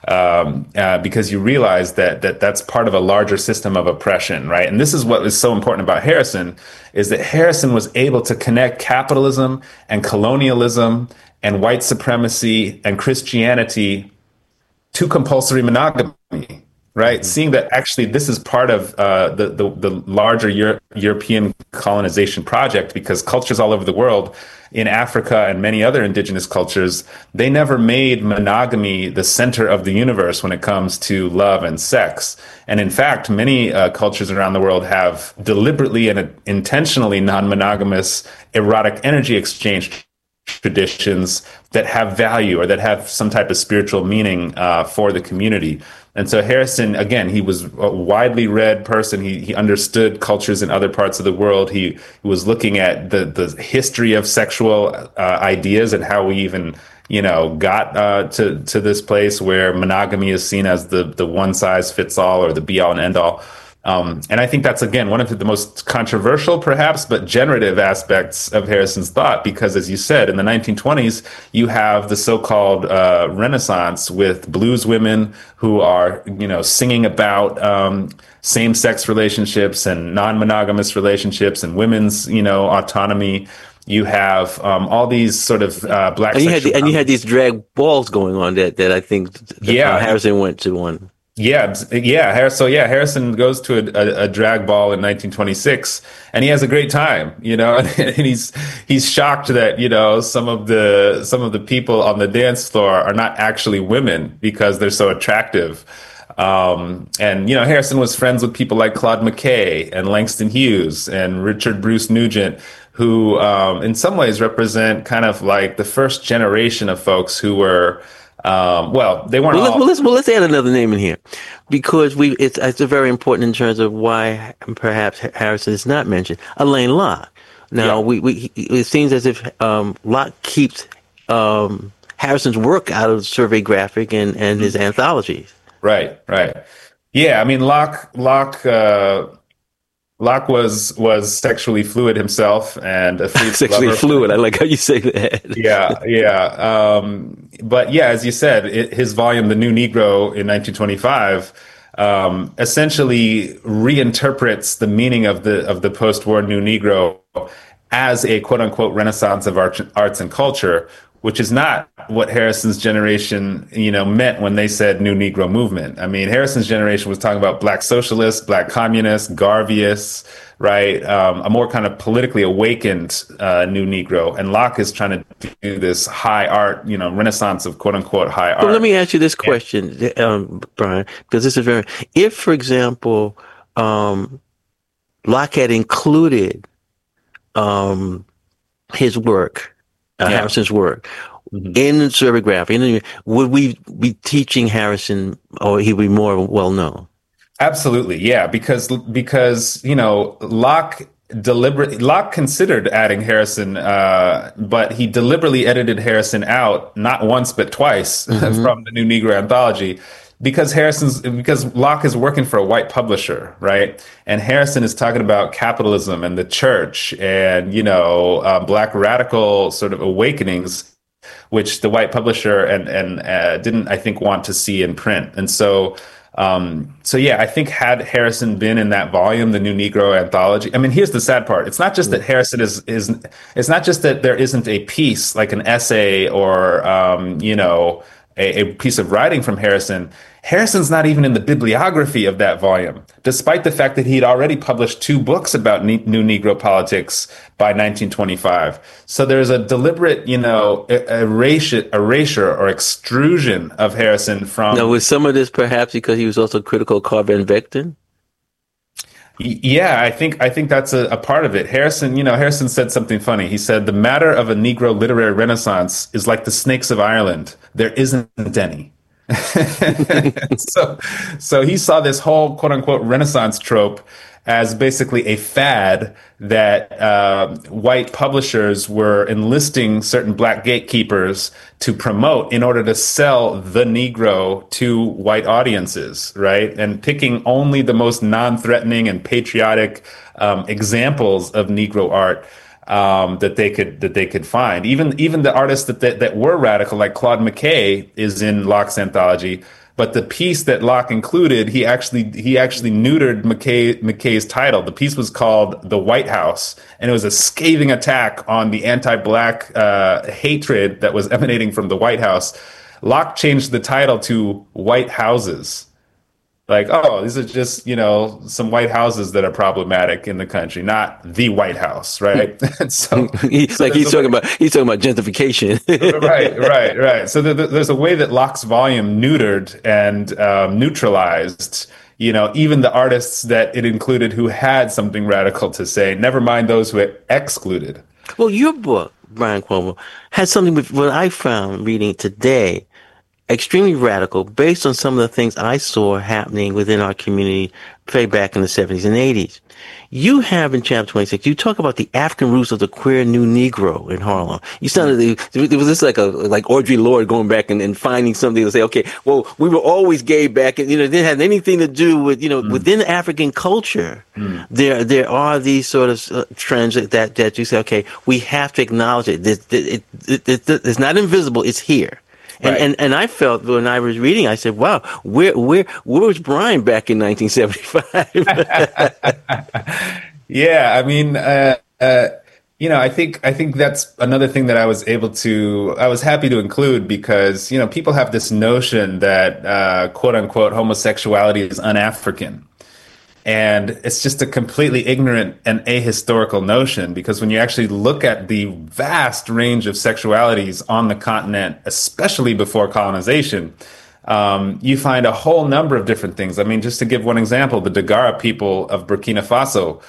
because you realize that that's part of a larger system of oppression, right? And this is what is so important about Harrison, is that Harrison was able to connect capitalism and colonialism and white supremacy and Christianity to compulsory monogamy, right? Seeing that actually this is part of the larger European colonization project, because cultures all over the world, in Africa and many other indigenous cultures, they never made monogamy the center of the universe when it comes to love and sex. And in fact, many cultures around the world have deliberately and intentionally non-monogamous erotic energy exchange traditions that have value or that have some type of spiritual meaning for the community. And so Harrison, again, he was a widely read person. He understood cultures in other parts of the world. He was looking at the history of sexual ideas and how we even, got to this place where monogamy is seen as the one size fits all or the be all and end all. And I think that's, again, one of the most controversial, perhaps, but generative aspects of Harrison's thought, because, as you said, in the 1920s, you have the so-called Renaissance with blues women who are, singing about same-sex relationships and non-monogamous relationships and women's, autonomy. You have all these sort of black. And you had these drag balls going on that I think Harrison went to one. Harrison goes to a drag ball in 1926, and he has a great time, and he's shocked that, some of the people on the dance floor are not actually women because they're so attractive. Harrison was friends with people like Claude McKay and Langston Hughes and Richard Bruce Nugent, who, in some ways represent kind of like the first generation of folks who were, they weren't. Let's add another name in here, because it's very important in terms of why perhaps Harrison is not mentioned. Alain Locke. Now, it seems as if Locke keeps Harrison's work out of Survey Graphic and his anthologies. Right. Yeah, I mean, Locke was sexually fluid himself and a sexually lover. Fluid. I like how you say that. Yeah. But yeah, as you said, his volume, The New Negro, in 1925, essentially reinterprets the meaning of the post-war New Negro as a quote unquote Renaissance of arts and culture, which is not what Harrison's generation, meant when they said New Negro movement. I mean, Harrison's generation was talking about Black socialists, Black communists, Garveyists, right? A more kind of politically awakened New Negro. And Locke is trying to do this high art, Renaissance of quote unquote high art. Well, let me ask you this question, Brian, because this is if, for example, Locke had included his work, Harrison's work, in Survey Graphic, would we be teaching Harrison, or he would be more well known? Absolutely, yeah, because Locke considered adding Harrison, but he deliberately edited Harrison out, not once but twice, from the New Negro anthology. Because Locke is working for a white publisher, right? And Harrison is talking about capitalism and the church and, Black radical sort of awakenings, which the white publisher and didn't, I think, want to see in print. And so I think had Harrison been in that volume, the New Negro anthology, I mean, here's the sad part. It's not just that Harrison it's not just that there isn't a piece like an essay or, a piece of writing from Harrison. Harrison's not even in the bibliography of that volume, despite the fact that he'd already published 2 books about New Negro politics by 1925. So there's a deliberate, erasure or extrusion of Harrison from. Now, was some of this perhaps because he was also critical of Carl Van Vechten? Yeah, I think that's a part of it. Harrison said something funny. He said, "The matter of a Negro literary renaissance is like the snakes of Ireland. There isn't any." So he saw this whole quote unquote Renaissance trope as basically a fad that white publishers were enlisting certain Black gatekeepers to promote in order to sell the Negro to white audiences, right? And picking only the most non-threatening and patriotic examples of Negro art that they could find. Even the artists that were radical, like Claude McKay, is in Locke's anthology. But the piece that Locke included, he actually neutered McKay's title. The piece was called "The White House," and it was a scathing attack on the anti-Black hatred that was emanating from the White House. Locke changed the title to "White Houses." Like, oh, these are just, some white houses that are problematic in the country, not the White House, right? So he's talking about gentrification. Right. So there's a way that Locke's volume neutered and neutralized, even the artists that it included who had something radical to say, never mind those who it excluded. Well, your book, Brian Cuomo, had something with what I found reading today, extremely radical, based on some of the things I saw happening within our community way back in the 70s and 80s. You have in chapter 26, you talk about the African roots of the queer new Negro in Harlem. You sounded, it was just like Audre Lorde going back and finding something to say, okay, well, we were always gay back, and, it didn't have anything to do with, within African culture, there are these sort of trends that you say, okay, we have to acknowledge it. It's not invisible, it's here. And, and I felt when I was reading, I said, wow, where was Brian back in 1975? Yeah, I mean, I think that's another thing that I was happy to include because, people have this notion that, quote unquote, homosexuality is un-African. And it's just a completely ignorant and ahistorical notion because when you actually look at the vast range of sexualities on the continent, especially before colonization, you find a whole number of different things. I mean, just to give one example, the Dagara people of Burkina Faso,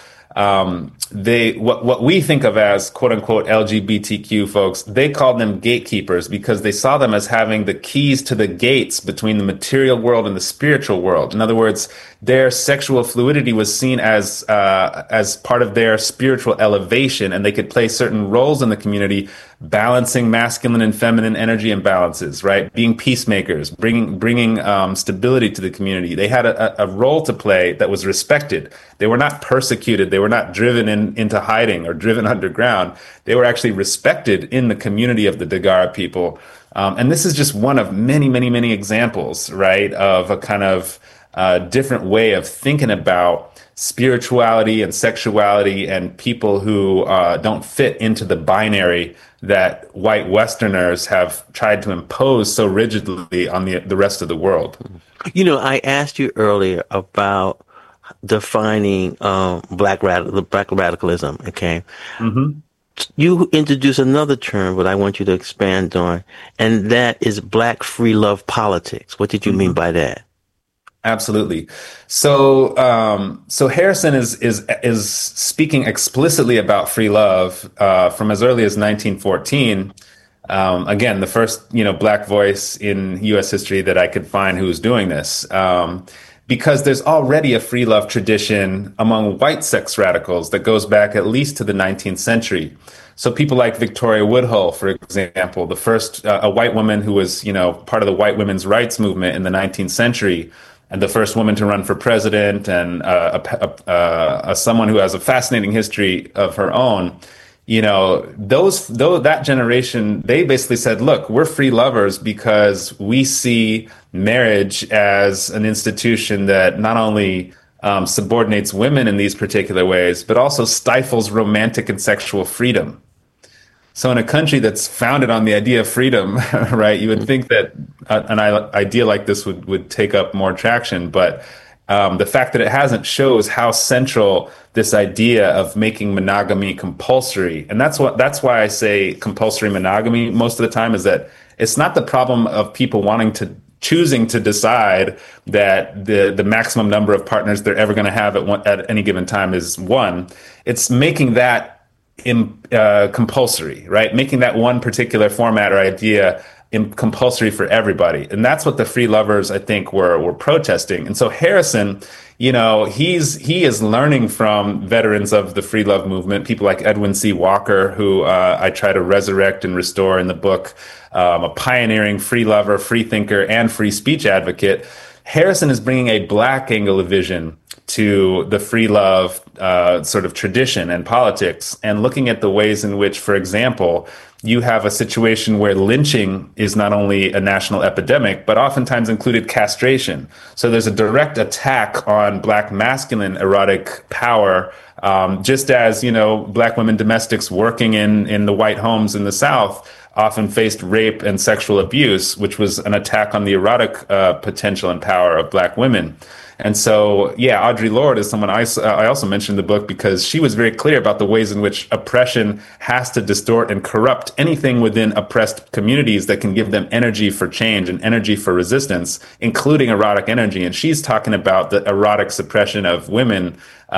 what we think of as quote unquote LGBTQ folks, they called them gatekeepers because they saw them as having the keys to the gates between the material world and the spiritual world. In other words, their sexual fluidity was seen as part of their spiritual elevation, and they could play certain roles in the community, balancing masculine and feminine energy imbalances, right? Being peacemakers, bringing stability to the community. They had a role to play that was respected. They were not persecuted. They were not driven into hiding or driven underground. They were actually respected in the community of the Dagara people. And this is just one of many, many, many examples, right, of a kind of different way of thinking about spirituality and sexuality and people who don't fit into the binary that white Westerners have tried to impose so rigidly on the rest of the world. I asked you earlier about defining black radicalism, okay? Mm-hmm. You introduce another term that I want you to expand on, and that is black free love politics. What did you mean by that? Absolutely. So Harrison is speaking explicitly about free love from as early as 1914. Again, the first black voice in U.S. history that I could find who was doing this. Because there's already a free love tradition among white sex radicals that goes back at least to the 19th century. So people like Victoria Woodhull, for example, the first a white woman who was part of the white women's rights movement in the 19th century, and the first woman to run for president, and someone who has a fascinating history of her own. That generation, they basically said, look, we're free lovers because we see marriage as an institution that not only subordinates women in these particular ways, but also stifles romantic and sexual freedom. So in a country that's founded on the idea of freedom, right, you would think that an idea like this would take up more traction. But the fact that it hasn't shows how central this idea of making monogamy compulsory. And that's why I say compulsory monogamy most of the time, is that it's not the problem of people choosing to decide that the maximum number of partners they're ever going to have at any given time is one. It's making that compulsory, right? Making that one particular format or idea compulsory for everybody. And that's what the free lovers, I think, were protesting. And so Harrison, he is learning from veterans of the free love movement, people like Edwin C. Walker, who I try to resurrect and restore in the book, a pioneering free lover, free thinker, and free speech advocate. Harrison is bringing a Black angle of vision to the free love sort of tradition and politics, and looking at the ways in which, for example, you have a situation where lynching is not only a national epidemic, but oftentimes included castration. So there's a direct attack on Black masculine erotic power, just as, Black women domestics working in the white homes in the South often faced rape and sexual abuse, which was an attack on the erotic potential and power of Black women. And so, Audre Lorde is someone I also mentioned in the book because she was very clear about the ways in which oppression has to distort and corrupt anything within oppressed communities that can give them energy for change and energy for resistance, including erotic energy. And she's talking about the erotic suppression of women.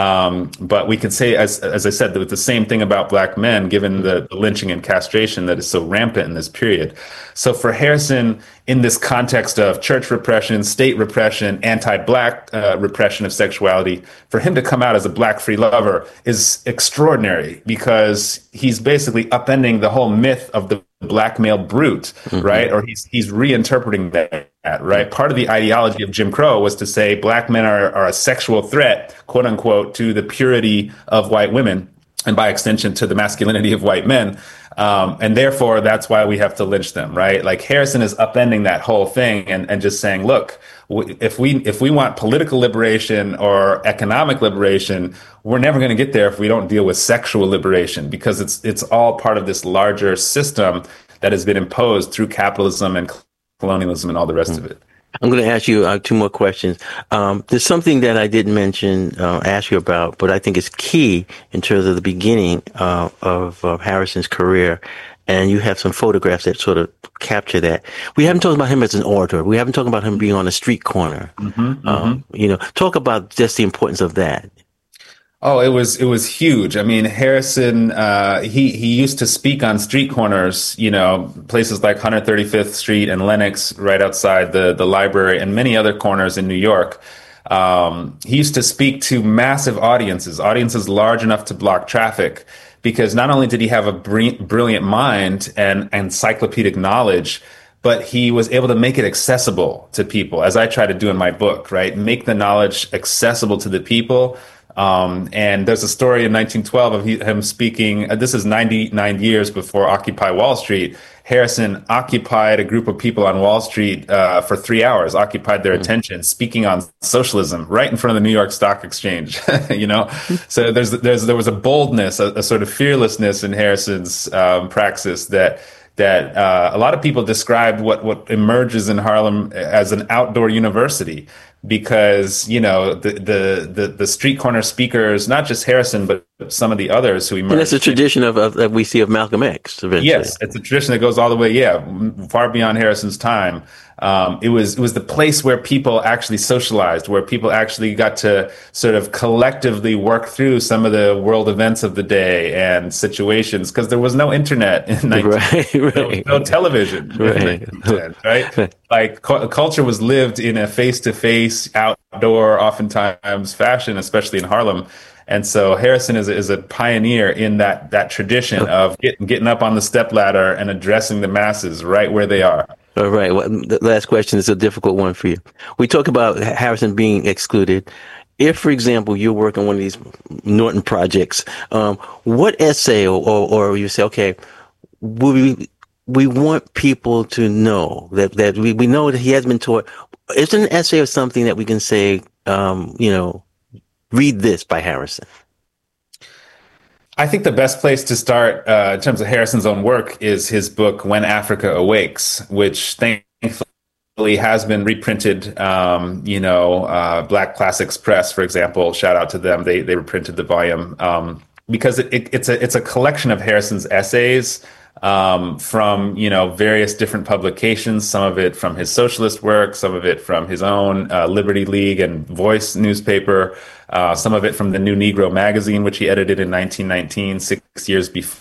But we could say, as I said, the same thing about Black men, given the lynching and castration that is so rampant in this period. So for Harrison, in this context of church repression, state repression, anti-Black repression of sexuality, for him to come out as a Black free lover is extraordinary because he's basically upending the whole myth of the Black male brute, right? Or he's reinterpreting that, right? Part of the ideology of Jim Crow was to say Black men are a sexual threat, quote unquote, to the purity of white women, and by extension to the masculinity of white men. And therefore, that's why we have to lynch them, right? Like Harrison is upending that whole thing and just saying, look, if we want political liberation or economic liberation, we're never going to get there if we don't deal with sexual liberation, because it's all part of this larger system that has been imposed through capitalism and colonialism and all the rest of it. I'm going to ask you two more questions. There's something that I didn't mention, ask you about, but I think is key in terms of the beginning of Harrison's career. And you have some photographs that sort of capture that. We haven't talked about him as an orator. We haven't talked about him being on a street corner. Talk about just the importance of that. Oh, it was huge. I mean, Harrison, he used to speak on street corners, places like 135th Street and Lenox, right outside the library, and many other corners in New York. He used to speak to massive audiences large enough to block traffic, because not only did he have a brilliant mind and encyclopedic knowledge, but he was able to make it accessible to people, as I try to do in my book, right? Make the knowledge accessible to the people. And there's a story in 1912 of him speaking. This is 99 years before Occupy Wall Street. Harrison occupied a group of people on Wall Street for 3 hours, occupied their attention, speaking on socialism right in front of the New York Stock Exchange. So there was a boldness, a sort of fearlessness in Harrison's praxis that a lot of people described what emerges in Harlem as an outdoor university, because the street corner speakers, not just Harrison, but some of the others who emerged. And that's a tradition of that we see of Malcolm X. Eventually. Yes, it's a tradition that goes all the way, far beyond Harrison's time. It was the place where people actually socialized, where people actually got to sort of collectively work through some of the world events of the day and situations, because there was no internet in 1910. There was no television in 1910, right? Like culture was lived in a face-to-face, outdoor, oftentimes fashion, especially in Harlem. And so Harrison is a pioneer in that tradition of getting up on the stepladder and addressing the masses right where they are. All right. Well, the last question is a difficult one for you. We talk about Harrison being excluded. If, for example, you're working on one of these Norton projects, what essay or you say, okay, we want people to know that we know that he has been taught. Is there an essay or something that we can say, read this by Harrison? I think the best place to start in terms of Harrison's own work is his book, When Africa Awakes, which thankfully has been reprinted. Black Classics Press, for example, shout out to them. They reprinted the volume because it's a collection of Harrison's essays from various different publications, some of it from his socialist work, some of it from his own Liberty League and Voice newspaper, some of it from the New Negro magazine, which he edited in 1919, 6 years before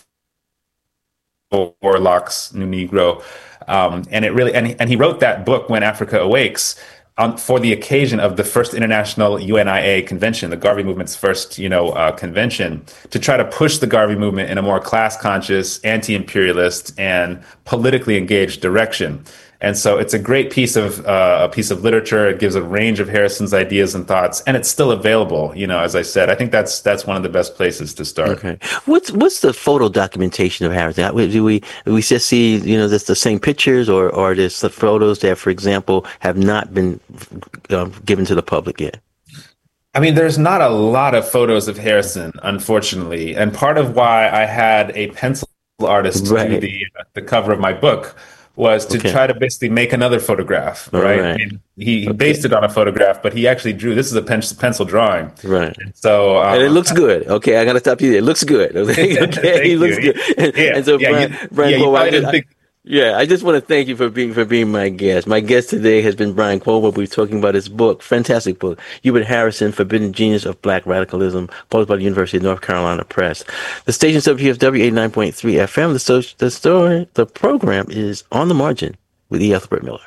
Locke's New Negro. And he wrote that book, When Africa Awakes, for the occasion of the first international UNIA convention, the Garvey movement's first, convention, to try to push the Garvey movement in a more class-conscious, anti-imperialist, and politically engaged direction. And so it's a great piece of literature. It gives a range of Harrison's ideas and thoughts, and it's still available. As I said, I think that's one of the best places to start. Okay. What's the photo documentation of Harrison? Do we just see just the same pictures, or there's the photos that, for example, have not been given to the public yet? I mean, there's not a lot of photos of Harrison, unfortunately, and part of why I had a pencil artist do the cover of my book was to try to basically make another photograph, right? I mean, he based it on a photograph, but he actually drew. This is a pencil drawing, right? And so and it looks good. Okay, I got to stop you there. It looks good. Okay, he looks good. And so, Brian, I just want to thank you for being my guest. My guest today has been Brian Quoba. We're talking about his book, fantastic book, Hubert Harrison, Forbidden Genius of Black Radicalism, published by the University of North Carolina Press. The station's WPFW 89.3 FM. The program is On the Margin with E. Ethelbert Miller.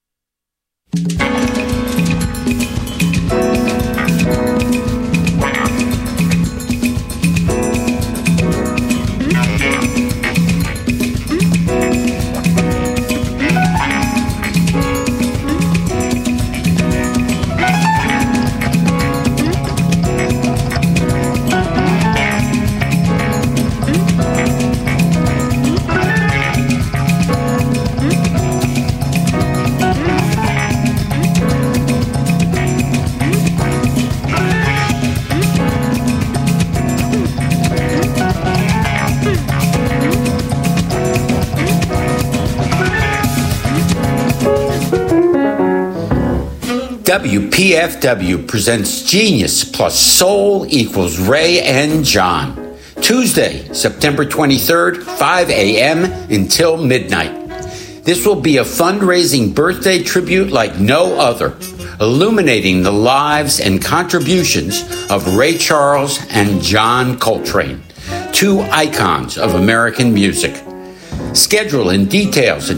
WPFW presents Genius plus Soul equals Ray and John. Tuesday, September 23rd, 5 a.m. until midnight. This will be a fundraising birthday tribute like no other, illuminating the lives and contributions of Ray Charles and John Coltrane, two icons of American music. Schedule and details at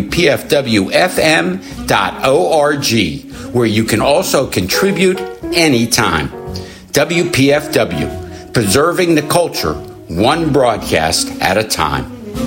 WPFWFM.org, where you can also contribute anytime. WPFW, preserving the culture, one broadcast at a time.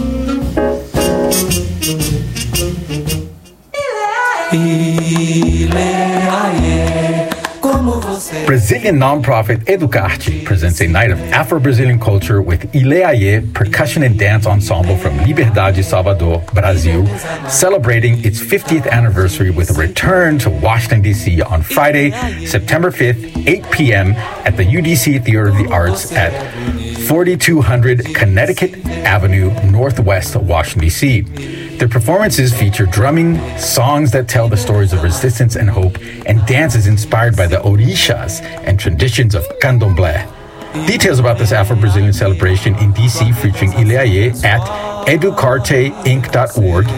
Brazilian nonprofit Educarte presents a night of Afro-Brazilian culture with Ileaie percussion and dance ensemble from Liberdade, Salvador, Brazil, celebrating its 50th anniversary with a return to Washington, D.C. on Friday, September 5th, 8 p.m. at the UDC Theater of the Arts at 4200 Connecticut Avenue, Northwest, Washington, D.C. Their performances feature drumming, songs that tell the stories of resistance and hope, and dances inspired by the orishas and traditions of candomblé. Details about this Afro-Brazilian celebration in D.C. featuring Ileaie at educarteinc.org,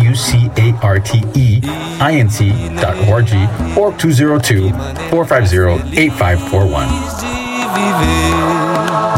educarteinc.org, or 202-450-8541.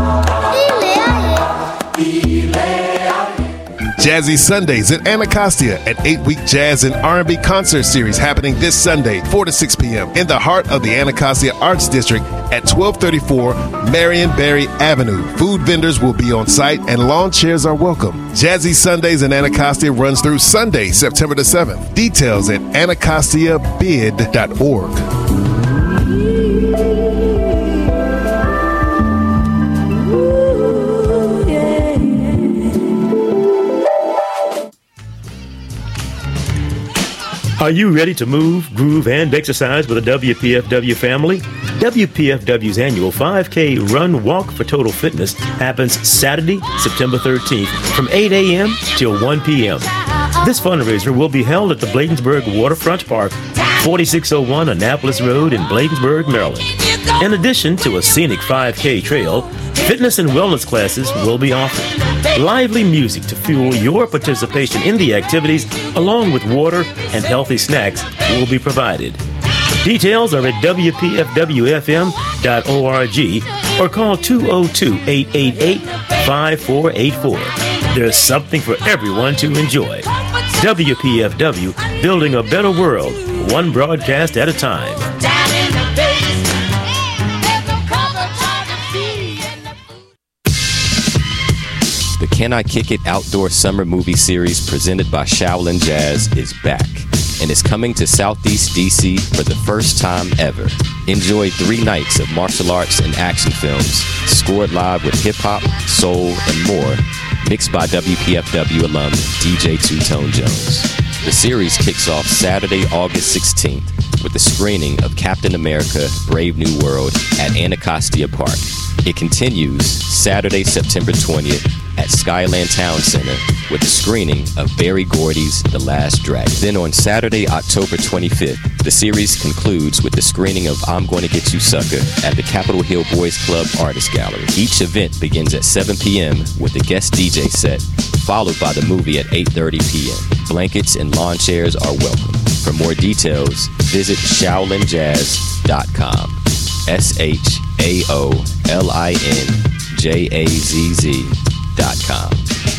Jazzy Sundays at Anacostia, an 8-week jazz and R&B concert series happening this Sunday, 4 to 6 p.m. in the heart of the Anacostia Arts District at 1234 Marion Barry Avenue. Food vendors will be on site and lawn chairs are welcome. Jazzy Sundays in Anacostia runs through Sunday, September the 7th. Details at anacostiabid.org. Are you ready to move, groove, and exercise with the WPFW family? WPFW's annual 5K Run Walk for Total Fitness happens Saturday, September 13th from 8 a.m. till 1 p.m. This fundraiser will be held at the Bladensburg Waterfront Park, 4601 Annapolis Road in Bladensburg, Maryland. In addition to a scenic 5K trail, fitness and wellness classes will be offered. Lively music to fuel your participation in the activities, along with water and healthy snacks, will be provided. Details are at WPFWFM.org or call 202-888-5484. There's something for everyone to enjoy. WPFW, building a better world, one broadcast at a time. The Can I Kick It Outdoor Summer Movie Series presented by Shaolin Jazz is back and is coming to Southeast DC for the first time ever. Enjoy 3 nights of martial arts and action films, scored live with hip-hop, soul, and more, mixed by WPFW alum DJ Two Tone Jones. The series kicks off Saturday, August 16th with the screening of Captain America: Brave New World at Anacostia Park. It continues Saturday, September 20th at Skyland Town Center with the screening of Barry Gordy's The Last Dragon. Then on Saturday, October 25th, the series concludes with the screening of I'm Gonna Get You Sucker at the Capitol Hill Boys Club Artist Gallery. Each event begins at 7 p.m. with a guest DJ set, followed by the movie at 8:30 p.m. Blankets and lawn chairs are welcome. For more details, visit ShaolinJazz.com. ShaolinJazz.com.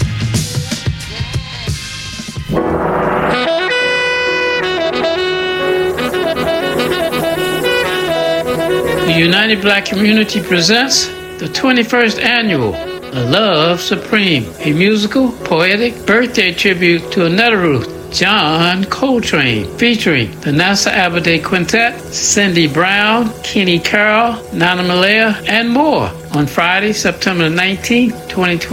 The United Black Community presents the 21st Annual Love Supreme, a musical, poetic birthday tribute to another Ruth, John Coltrane, featuring the Nasa Abade Quintet, Cindy Brown, Kenny Carroll, Nana Malaya, and more on Friday, September 19, 2020.